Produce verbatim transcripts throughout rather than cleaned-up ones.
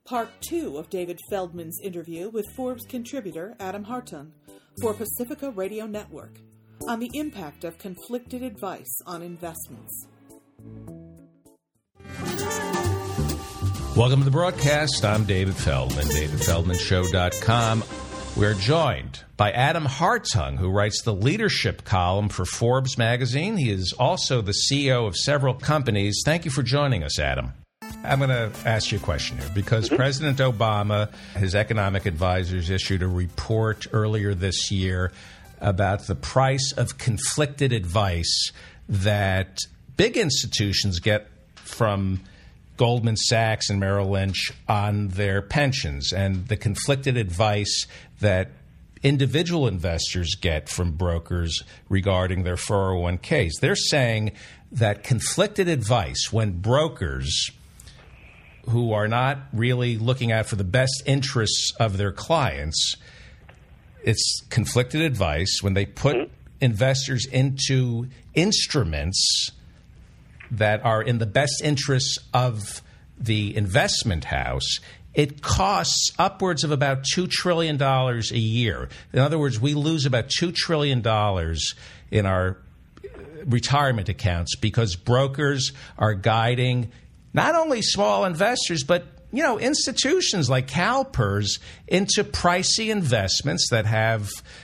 part two of David Feldman's interview with Forbes contributor Adam Hartung for Pacifica Radio Network on the impact of conflicted advice on investments. Welcome to the broadcast. I'm David Feldman, david feldman show dot com. We're joined by Adam Hartung, who writes the leadership column for Forbes magazine. He is also the C E O of several companies. Thank you for joining us, Adam. I'm going to ask you a question here because mm-hmm. President Obama, his economic advisors, issued a report earlier this year about the price of conflicted advice that big institutions get from Goldman Sachs and Merrill Lynch on their pensions, and the conflicted advice that individual investors get from brokers regarding their four oh one k's. They're saying that conflicted advice, when brokers who are not really looking out for the best interests of their clients, it's conflicted advice when they put investors into instruments that are in the best interests of the investment house, it costs upwards of about two trillion dollars a year. In other words, we lose about two trillion dollars in our retirement accounts because brokers are guiding not only small investors, but you know, institutions like CalPERS into pricey investments that have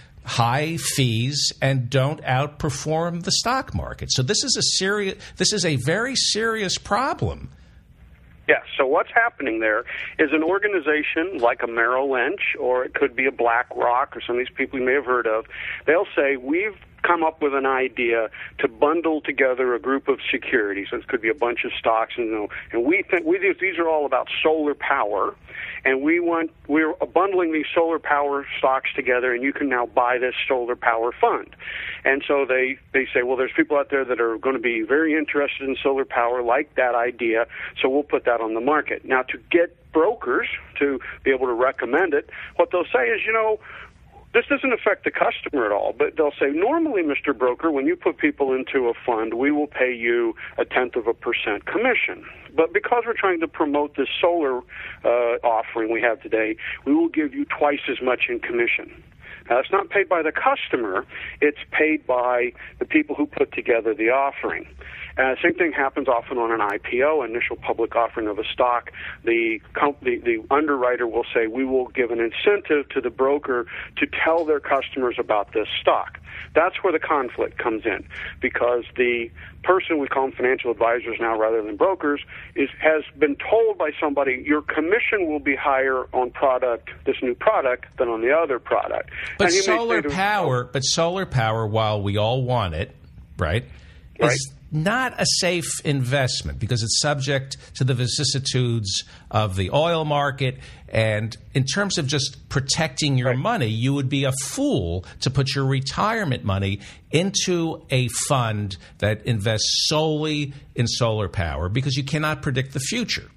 high fees and don't outperform the stock market. So this is a serious, this is a very serious problem. Yeah, so what's happening there is an organization like a Merrill Lynch, or it could be a BlackRock, or some of these people you may have heard of. They'll say, we've come up with an idea to bundle together a group of securities. This could be a bunch of stocks, and, you know, and we think we these are all about solar power, and we want we're bundling these solar power stocks together, and you can now buy this solar power fund. And so they they say, well, there's people out there that are going to be very interested in solar power, like that idea, so we'll put that on the market. Now, to get brokers to be able to recommend it, what they'll say is, you know, this doesn't affect the customer at all, but they'll say, normally, Mister Broker, when you put people into a fund, we will pay you a tenth of a percent commission. But because we're trying to promote this solar uh, offering we have today, we will give you twice as much in commission. Now, it's not paid by the customer. It's paid by the people who put together the offering. Uh, same thing happens often on an I P O, initial public offering of a stock. The, comp- the the underwriter will say, we will give an incentive to the broker to tell their customers about this stock. That's where the conflict comes in, because the person, we call them financial advisors now rather than brokers, is has been told by somebody, your commission will be higher on product, this new product, than on the other product. But solar power, but solar power, while we all want it, right, right. is not a safe investment because it's subject to the vicissitudes of the oil market. And in terms of just protecting your right. money, you would be a fool to put your retirement money into a fund that invests solely in solar power because you cannot predict the future.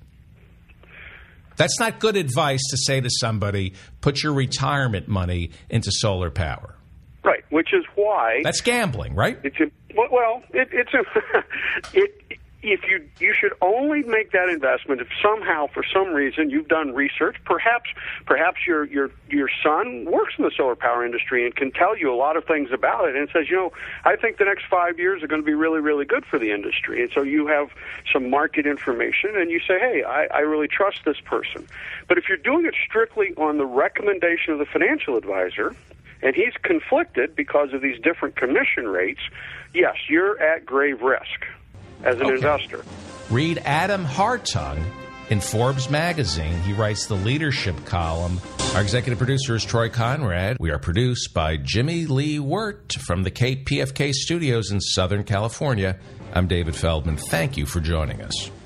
That's not good advice to say to somebody, put your retirement money into solar power. Right, which is why... That's gambling, right? It's a, well, it, it's a... it, if you you should only make that investment if somehow, for some reason, you've done research. Perhaps perhaps your your your son works in the solar power industry and can tell you a lot of things about it, and says, you know, I think the next five years are going to be really, really good for the industry. And so you have some market information, and you say, hey, I, I really trust this person. But if you're doing it strictly on the recommendation of the financial advisor, and he's conflicted because of these different commission rates, yes, you're at grave risk as an okay. investor. Read Adam Hartung in Forbes magazine. He writes the leadership column. Our executive producer is Troy Conrad. We are produced by Jimmy Lee Wirt from the K P F K studios in Southern California. I'm David Feldman. Thank you for joining us.